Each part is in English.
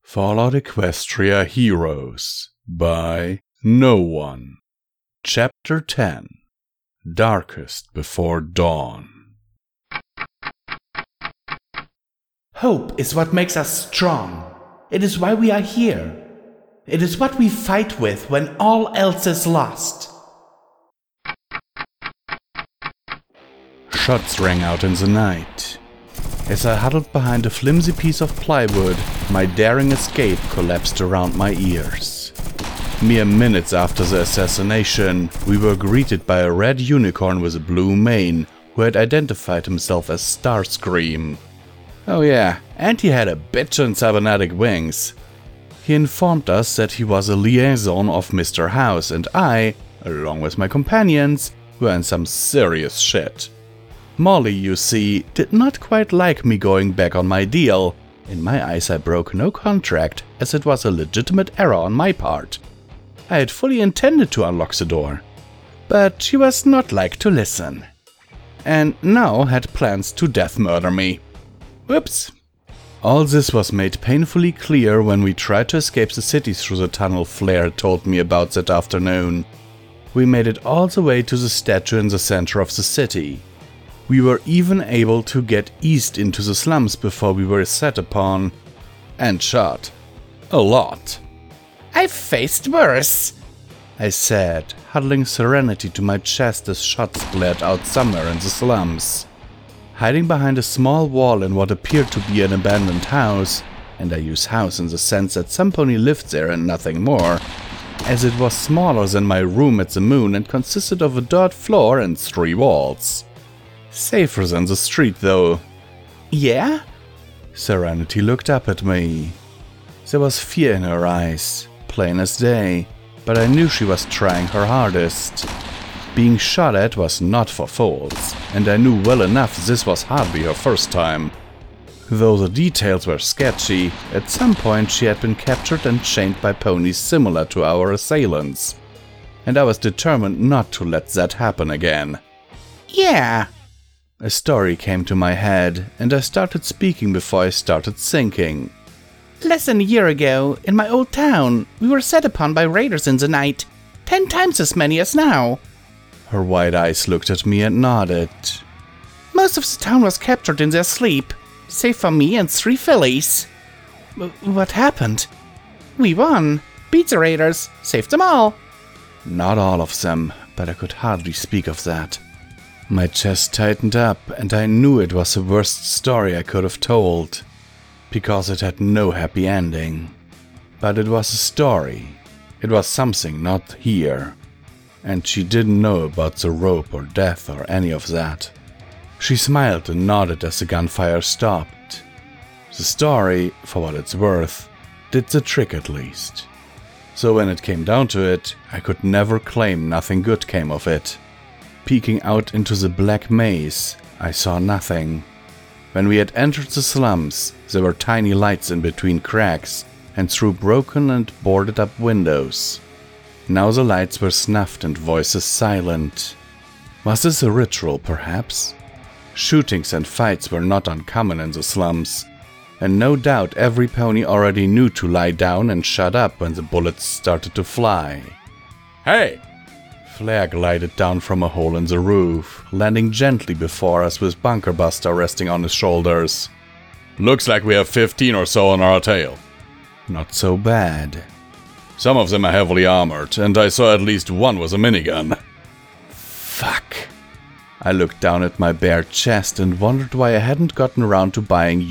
Fallout Equestria Heroes by No One. Chapter 10. Darkest Before Dawn. Hope is what makes us strong. It is why we are here. It is what we fight with when all else is lost. Shots rang out in the night. As I huddled behind a flimsy piece of plywood, my daring escape collapsed around my ears. Mere minutes after the assassination, we were greeted by a red unicorn with a blue mane, who had identified himself as Starscream. Oh yeah, and he had a bitchin' cybernetic wings. He informed us that he was a liaison of Mr. House, and I, along with my companions, were in some serious shit. Molly, you see, did not quite like me going back on my deal. In my eyes I broke no contract, as it was a legitimate error on my part. I had fully intended to unlock the door, but she was not like to listen. And now had plans to death murder me. Whoops. All this was made painfully clear when we tried to escape the city through the tunnel Flair told me about that afternoon. We made it all the way to the statue in the center of the city. We were even able to get east into the slums before we were set upon and shot. A lot. I've faced worse, I said, huddling Serenity to my chest as shots blared out somewhere in the slums. Hiding behind a small wall in what appeared to be an abandoned house, and I use house in the sense that some pony lived there and nothing more, as it was smaller than my room at the Moon and consisted of a dirt floor and 3 walls. Safer than the street, though. Yeah? Serenity looked up at me. There was fear in her eyes, plain as day, but I knew she was trying her hardest. Being shot at was not for fools, and I knew well enough this was hardly her first time. Though the details were sketchy, at some point she had been captured and chained by ponies similar to our assailants, and I was determined not to let that happen again. Yeah. A story came to my head, and I started speaking before I started thinking. Less than a year ago, in my old town, we were set upon by raiders in the night. 10 times as many as now. Her wide eyes looked at me and nodded. Most of the town was captured in their sleep, save for me and 3 fillies. What happened? We won. Beat the raiders. Saved them all. Not all of them, but I could hardly speak of that. My chest tightened up, and I knew it was the worst story I could have told, because it had no happy ending. But it was a story. It was something not here. And she didn't know about the rope or death or any of that. She smiled and nodded as the gunfire stopped. The story, for what it's worth, did the trick at least. So when it came down to it, I could never claim nothing good came of it. Peeking out into the black maze, I saw nothing. When we had entered the slums, there were tiny lights in between cracks and through broken and boarded up windows. Now the lights were snuffed and voices silent. Was this a ritual, perhaps? Shootings and fights were not uncommon in the slums, and no doubt every pony already knew to lie down and shut up when the bullets started to fly. Hey! Flair glided down from a hole in the roof, landing gently before us with Bunker Buster resting on his shoulders. Looks like we have 15 or so on our tail. Not so bad. Some of them are heavily armored, and I saw at least one with a minigun. Fuck. I looked down at my bare chest and wondered why I hadn't gotten around to buying,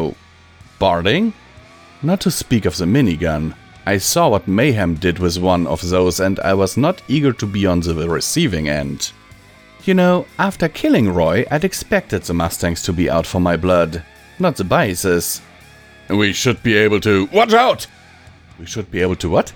barding? Not to speak of the minigun. I saw what Mayhem did with one of those, and I was not eager to be on the receiving end. After killing Roy, I'd expected the Mustangs to be out for my blood, not the biases. We should be able to... Watch out! We should be able to what?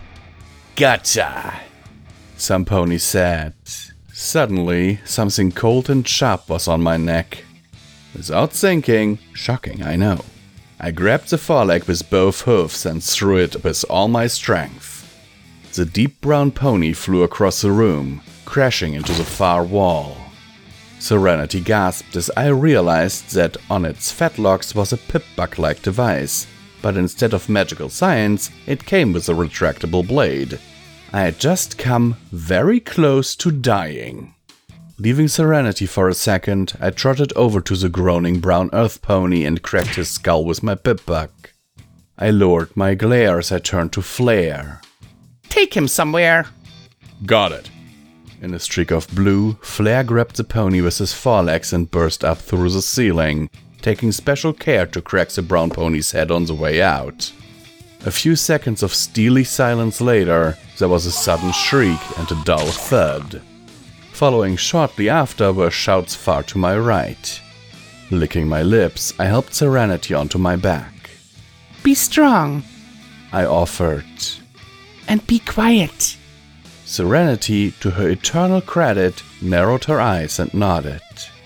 Gotcha! Some pony said. Suddenly, something cold and sharp was on my neck. Without thinking, shocking, I know, I grabbed the foreleg with both hooves and threw it with all my strength. The deep brown pony flew across the room, crashing into the far wall. Serenity gasped as I realized that on its fetlocks was a pip-bug-like device, but instead of magical science, it came with a retractable blade. I had just come very close to dying. Leaving Serenity for a second, I trotted over to the groaning brown earth pony and cracked his skull with my pip-buck. I lowered my glare as I turned to Flare. Take him somewhere. Got it. In a streak of blue, Flare grabbed the pony with his forelegs and burst up through the ceiling, taking special care to crack the brown pony's head on the way out. A few seconds of steely silence later, there was a sudden shriek and a dull thud. Following shortly after were shouts far to my right. Licking my lips, I helped Serenity onto my back. Be strong. I offered. And be quiet. Serenity, to her eternal credit, narrowed her eyes and nodded.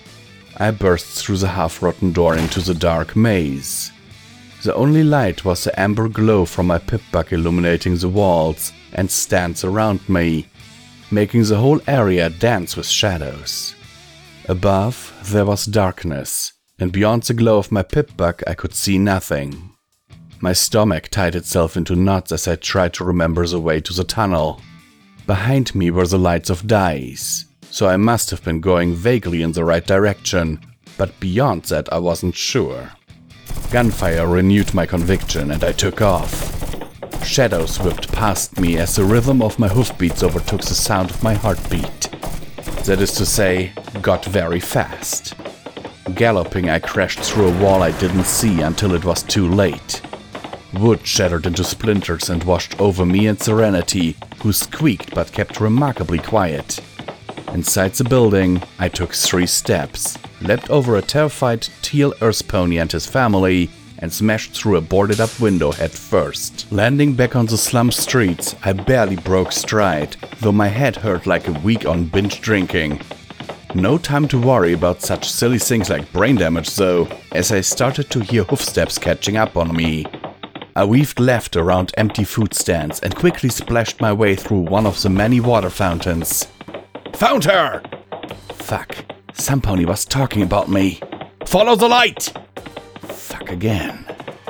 I burst through the half-rotten door into the dark maze. The only light was the amber glow from my pip-buck illuminating the walls and stands around me, making the whole area dance with shadows. Above, there was darkness, and beyond the glow of my pip-buck I could see nothing. My stomach tied itself into knots as I tried to remember the way to the tunnel. Behind me were the lights of Dice, so I must have been going vaguely in the right direction, but beyond that I wasn't sure. Gunfire renewed my conviction and I took off. Shadows whipped past me as the rhythm of my hoofbeats overtook the sound of my heartbeat. That is to say, got very fast. Galloping, I crashed through a wall I didn't see until it was too late. Wood shattered into splinters and washed over me and Serenity, who squeaked but kept remarkably quiet. Inside the building, I took 3 steps, leapt over a terrified teal earth pony and his family, and smashed through a boarded-up window head first. Landing back on the slum streets, I barely broke stride, though my head hurt like a week on binge drinking. No time to worry about such silly things like brain damage though, as I started to hear hoofsteps catching up on me. I weaved left around empty food stands and quickly splashed my way through one of the many water fountains. Found her! Fuck. Some pony was talking about me. Follow the light! Fuck again.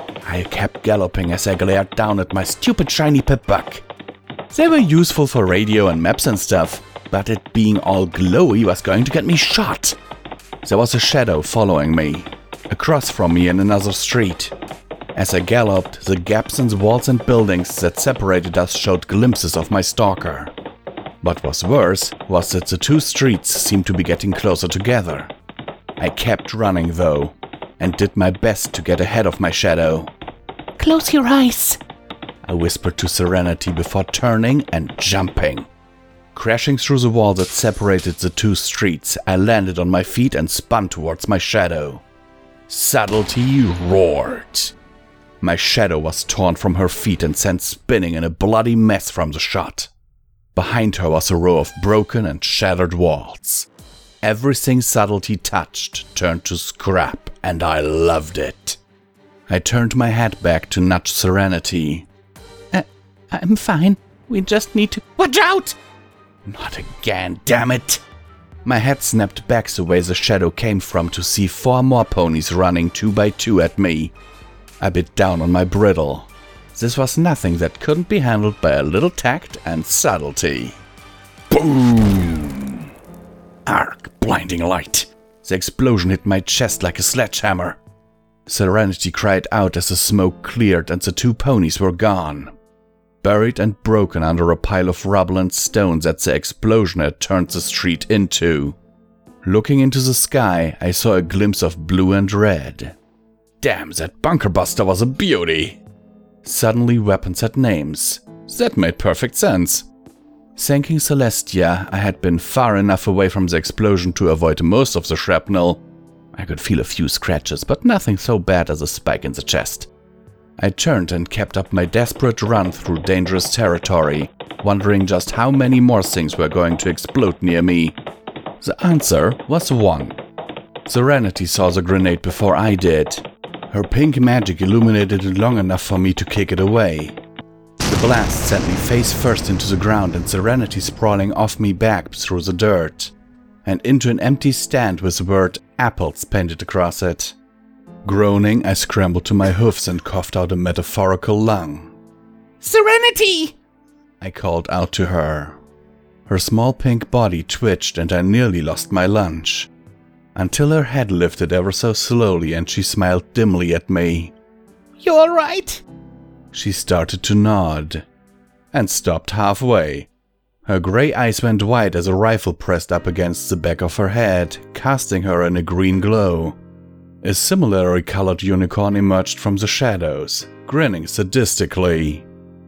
I kept galloping as I glared down at my stupid shiny pip-buck. They were useful for radio and maps and stuff, but it being all glowy was going to get me shot. There was a shadow following me, across from me in another street. As I galloped, the gaps in the walls and buildings that separated us showed glimpses of my stalker. What was worse was that the 2 streets seemed to be getting closer together. I kept running though, and did my best to get ahead of my shadow. Close your eyes, I whispered to Serenity before turning and jumping. Crashing through the wall that separated the 2 streets, I landed on my feet and spun towards my shadow. Subtlety roared. My shadow was torn from her feet and sent spinning in a bloody mess from the shot. Behind her was a row of broken and shattered walls. Everything Subtlety touched turned to scrap, and I loved it. I turned my head back to nudge Serenity. I'm fine. We just need to... Watch out! Not again, damn it! My head snapped back the way the shadow came from to see 4 more ponies running 2 by 2 at me. I bit down on my bridle. This was nothing that couldn't be handled by a little tact and subtlety. Boom! Arc, blinding light. The explosion hit my chest like a sledgehammer. Serenity cried out as the smoke cleared and the 2 ponies were gone. Buried and broken under a pile of rubble and stones that the explosion had turned the street into. Looking into the sky, I saw a glimpse of blue and red. Damn, that bunker buster was a beauty! Suddenly weapons had names. That made perfect sense. Thanking Celestia, I had been far enough away from the explosion to avoid most of the shrapnel. I could feel a few scratches, but nothing so bad as a spike in the chest. I turned and kept up my desperate run through dangerous territory, wondering just how many more things were going to explode near me. The answer was 1. Serenity saw the grenade before I did. Her pink magic illuminated it long enough for me to kick it away. The blast sent me face first into the ground and Serenity sprawling off me back through the dirt, and into an empty stand with the word apples painted across it. Groaning, I scrambled to my hoofs and coughed out a metaphorical lung. Serenity! I called out to her. Her small pink body twitched and I nearly lost my lunch. Until her head lifted ever so slowly and she smiled dimly at me. You alright? She started to nod. And stopped halfway. Her grey eyes went wide as a rifle pressed up against the back of her head, casting her in a green glow. A similarly colored unicorn emerged from the shadows, grinning sadistically.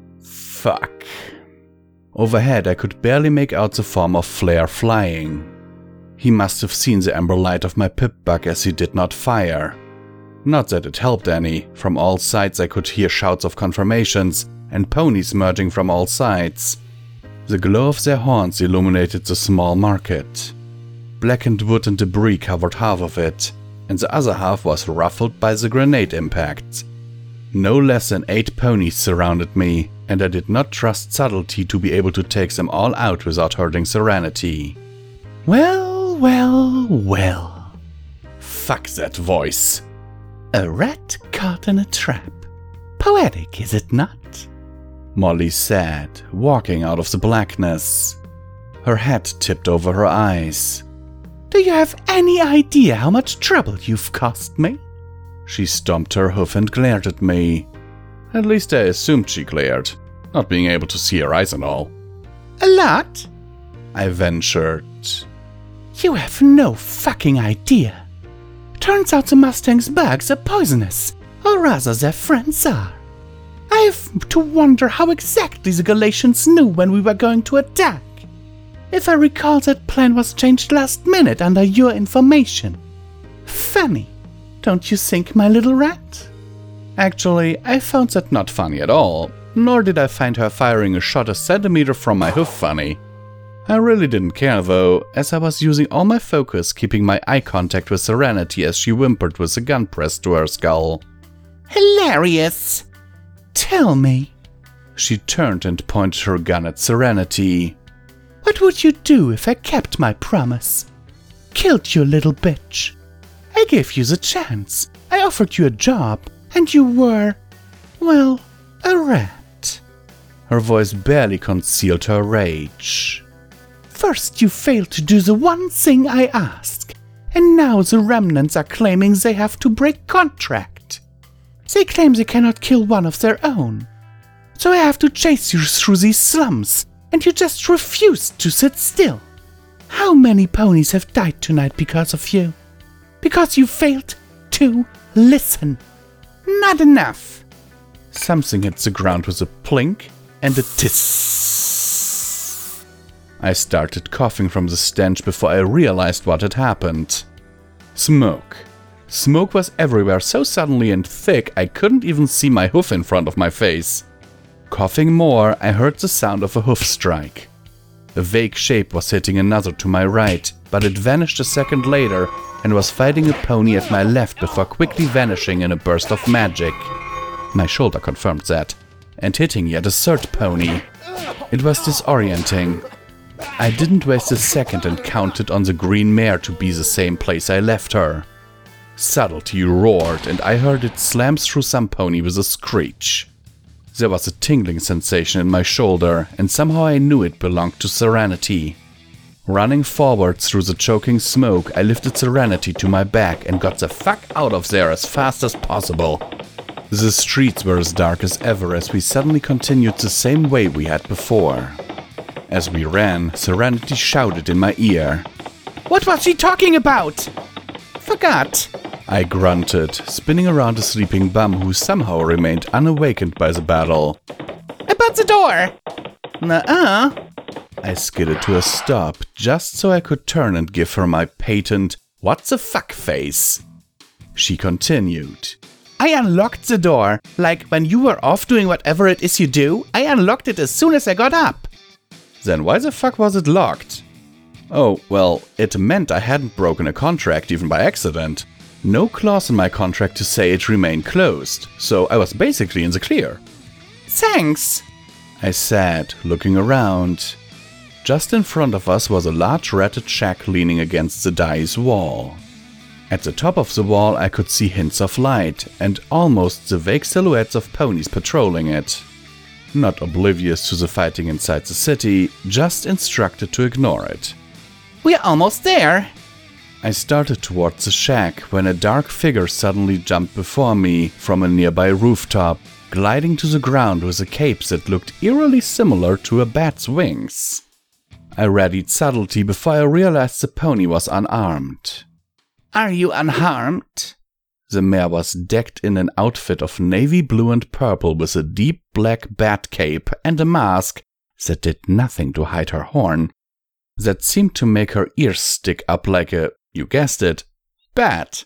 Fuck. Overhead I could barely make out the form of Flare flying. He must have seen the amber light of my pip-bug as he did not fire. Not that it helped any. From all sides I could hear shouts of confirmations and ponies merging from all sides. The glow of their horns illuminated the small market. Blackened wood and debris covered half of it, and the other half was ruffled by the grenade impacts. No less than 8 ponies surrounded me, and I did not trust subtlety to be able to take them all out without hurting Serenity. Well, well, well. Fuck that voice. A rat caught in a trap. Poetic, is it not? Molly said, walking out of the blackness. Her head tipped over her eyes. Do you have any idea how much trouble you've cost me? She stomped her hoof and glared at me. At least I assumed she glared, not being able to see her eyes and all. A lot? I ventured. You have no fucking idea. Turns out the Mustang's bugs are poisonous, or rather their friends are. I have to wonder how exactly the Galatians knew when we were going to attack. If I recall, that plan was changed last minute under your information. Funny, don't you think, my little rat? Actually, I found that not funny at all, nor did I find her firing a shot a centimeter from my hoof funny. I really didn't care though, as I was using all my focus keeping my eye contact with Serenity as she whimpered with a gun pressed to her skull. Hilarious! Tell me. She turned and pointed her gun at Serenity. What would you do if I kept my promise? Killed your little bitch. I gave you the chance. I offered you a job, and you were, well, a rat. Her voice barely concealed her rage. First you failed to do the one thing I asked, and now the remnants are claiming they have to break contract. They claim they cannot kill one of their own. So I have to chase you through these slums, and you just refuse to sit still. How many ponies have died tonight because of you? Because you failed to listen. Not enough. Something hit the ground with a plink and a tiss. I started coughing from the stench before I realized what had happened. Smoke. Smoke was everywhere so suddenly and thick I couldn't even see my hoof in front of my face. Coughing more, I heard the sound of a hoof strike. A vague shape was hitting another to my right, but it vanished a second later and was fighting a pony at my left before quickly vanishing in a burst of magic. My shoulder confirmed that, and hitting yet a third pony. It was disorienting. I didn't waste a second and counted on the green mare to be the same place I left her. Subtlety roared, and I heard it slam through some pony with a screech. There was a tingling sensation in my shoulder, and somehow I knew it belonged to Serenity. Running forward through the choking smoke, I lifted Serenity to my back and got the fuck out of there as fast as possible. The streets were as dark as ever as we suddenly continued the same way we had before. As we ran, Serenity shouted in my ear. What was she talking about? Forgot. I grunted, spinning around a sleeping bum who somehow remained unawakened by the battle. About the door. Nuh-uh. I skidded to a stop, just so I could turn and give her my patent "what the fuck" face. She continued. I unlocked the door. Like when you were off doing whatever it is you do, I unlocked it as soon as I got up. Then why the fuck was it locked? Oh, well, it meant I hadn't broken a contract even by accident. No clause in my contract to say it remained closed, so I was basically in the clear. Thanks, I said, looking around. Just in front of us was a large ratted shack leaning against the dais wall. At the top of the wall I could see hints of light and almost the vague silhouettes of ponies patrolling it. Not oblivious to the fighting inside the city, just instructed to ignore it. We're almost there. I started towards the shack when a dark figure suddenly jumped before me from a nearby rooftop, gliding to the ground with a cape that looked eerily similar to a bat's wings. I readied subtlety before I realized the pony was unarmed. Are you unharmed? The mare was decked in an outfit of navy blue and purple with a deep black bat cape and a mask that did nothing to hide her horn, that seemed to make her ears stick up like a, you guessed it, bat.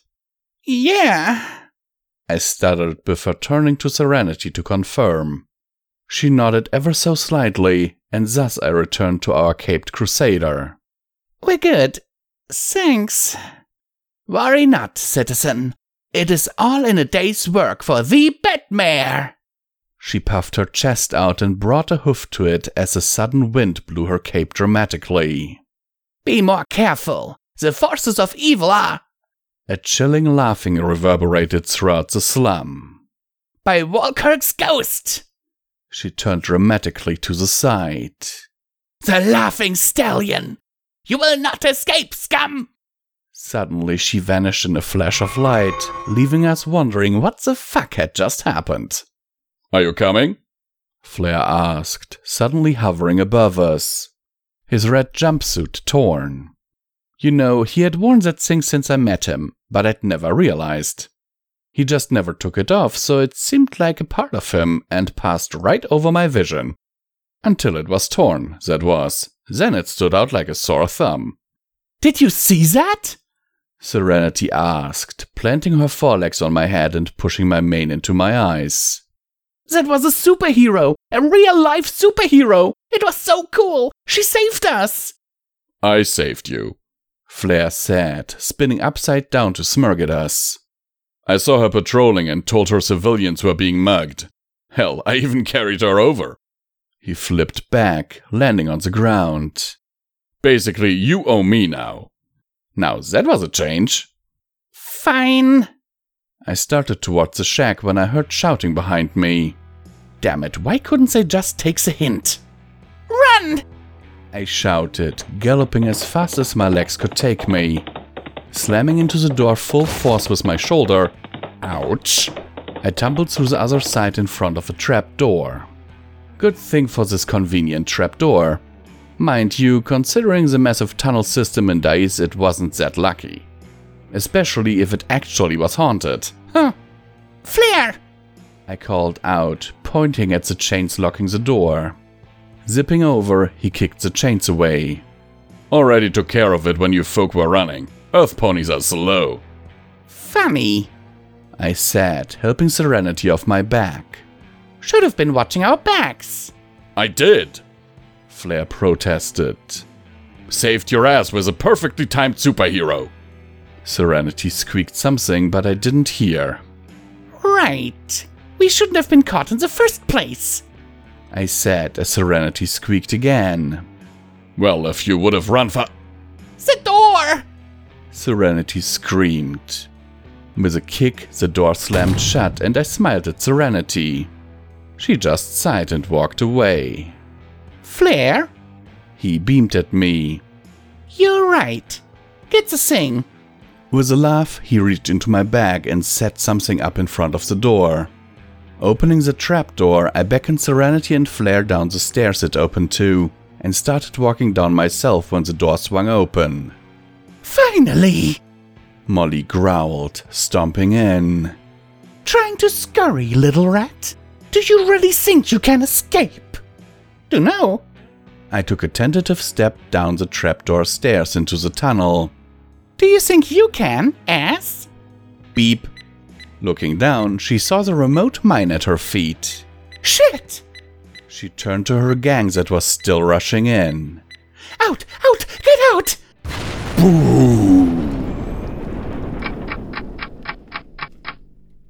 Yeah, I stuttered before turning to Serenity to confirm. She nodded ever so slightly, and thus I returned to our caped crusader. We're good. Thanks. Worry not, citizen. It is all in a day's work for the Batmare. She puffed her chest out and brought a hoof to it as a sudden wind blew her cape dramatically. Be more careful. The forces of evil are... A chilling laughing reverberated throughout the slum. By Walkirk's ghost! She turned dramatically to the side. The laughing stallion! You will not escape, scum! Suddenly she vanished in a flash of light, leaving us wondering what the fuck had just happened. Are you coming? Flair asked, suddenly hovering above us. His red jumpsuit torn. You know, he had worn that thing since I met him, but I'd never realized. He just never took it off, so it seemed like a part of him and passed right over my vision. Until it was torn, that was. Then it stood out like a sore thumb. Did you see that? Serenity asked, planting her forelegs on my head and pushing my mane into my eyes. That was a superhero! A real-life superhero! It was so cool! She saved us! I saved you, Flair said, spinning upside down to smirk at us. I saw her patrolling and told her civilians were being mugged. Hell, I even carried her over. He flipped back, landing on the ground. Basically, you owe me now. Now that was a change. Fine. I started towards the shack when I heard shouting behind me. Damn it, why couldn't they just take the hint? Run! I shouted, galloping as fast as my legs could take me. Slamming into the door full force with my shoulder. Ouch! I tumbled through the other side in front of a trap door. Good thing for this convenient trap door. Mind you, considering the massive tunnel system in DICE, it wasn't that lucky. Especially if it actually was haunted. Huh. Flair! I called out, pointing at the chains locking the door. Zipping over, he kicked the chains away. Already took care of it when you folk were running. Earth ponies are slow. Funny, I said, helping Serenity off my back. Should have been watching our backs. I did, Flair protested. Saved your ass with a perfectly timed superhero. Serenity squeaked something, but I didn't hear. Right. We shouldn't have been caught in the first place, I said as Serenity squeaked again. Well, if you would have run for... The door! Serenity screamed. With a kick, the door slammed shut and I smiled at Serenity. She just sighed and walked away. Flair? He beamed at me. You're right. Get the thing. With a laugh, he reached into my bag and set something up in front of the door. Opening the trapdoor, I beckoned Serenity and Flair down the stairs it opened to, and started walking down myself when the door swung open. Finally! Molly growled, stomping in. Trying to scurry, little rat? Do you really think you can escape? Dunno. I took a tentative step down the trapdoor stairs into the tunnel. Do you think you can, ass? Beep. Looking down, she saw the remote mine at her feet. Shit! She turned to her gang that was still rushing in. Out! Out! Get out! Boo!